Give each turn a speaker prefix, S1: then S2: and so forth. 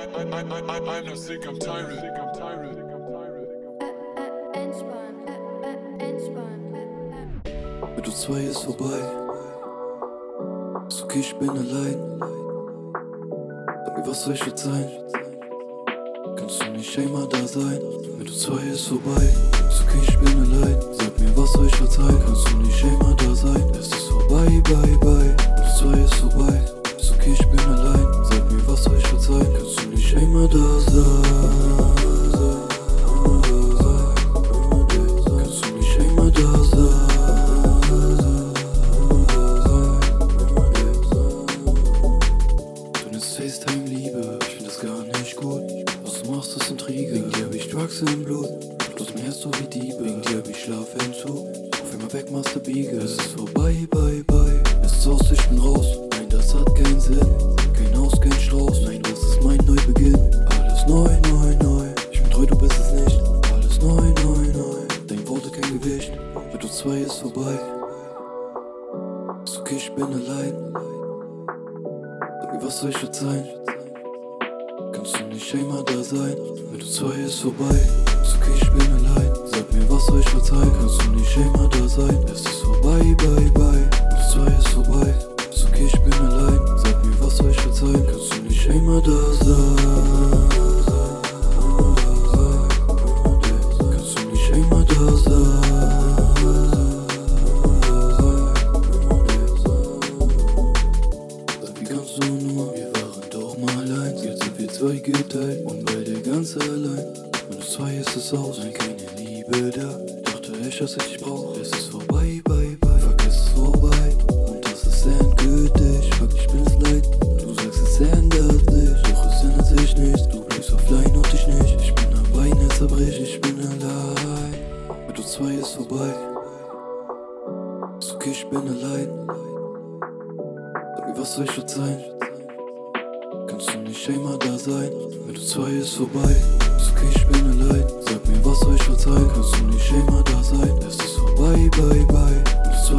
S1: I'm not sick, I'm tired.
S2: Mit uns zwei ist vorbei. Ist okay, ich bin allein. Sag mir, was soll ich jetzt sein? Kannst du nicht einmal da sein? Mit uns zwei ist vorbei. Ist okay, ich bin allein. Sag mir, was soll ich verzeihen? Kannst du nicht einmal da sein? Es ist vorbei, bye, bye. Mit uns zwei ist vorbei. Ist okay, ich bin allein. Sag mir, was soll ich verzeihen? Kannst du nicht einmal da sein? Kannst du nicht einmal da sein? FaceTime-Liebe, ich find das gar nicht gut. Was du machst, ist Intrige. Wegen dir hab ich Drugs im Blut. Du hast mir erst so wie Diebe. Wegen dir hab ich Schlafentzug. Auf einmal weg, machst du Biege. Es ist vorbei, bye, bye. Es ist aus, ich bin raus. Nein, das hat keinen Sinn. Kein Haus, kein Strauß. Nein, das ist mein Neubeginn. Alles neu, neu, neu. Ich bin treu, du bist es nicht. Alles neu, neu, neu. Dein Wort hat kein Gewicht. Mit uns zwei ist vorbei. Ist okay, ich bin allein. Was soll ich jetzt sein? Kannst du nicht einmal da sein? Mit uns zwei ist vorbei. Ist okay, ich bin allein. Sag mir, was soll ich verzeihen? Kannst du nicht einmal da sein? Es ist vorbei, bye, bye. Mit uns zwei ist vorbei. Ist okay, ich bin allein. Sag mir, was soll ich verzeihen? Kannst du nicht einmal da sein? Kannst du nicht einmal da sein? Zwei geteilt und beide ganz allein. Mit uns zwei ist es aus, nein, keine Liebe da. Dachte echt, dass ich dich brauch. Es ist vorbei, bye, bye. Fuck, es ist vorbei. Und das ist endgültig. Fuck, ich bin es leid. Du sagst, es ändert sich. Doch es ändert sich nicht. Du bleibst offline und ich nicht. Ich bin am Bein, es zerbricht. Ich bin allein. Mit uns zwei ist vorbei. Ist okay, ich bin allein. Sag mir, was soll ich verzeihen? Kannst du nicht einmal da sein? Mit uns zwei ist vorbei. Ist okay, ich bin allein. Sag mir, was soll ich verzeihen? Kannst du nicht einmal da sein? Es ist vorbei, bye, bye. Mit uns zwei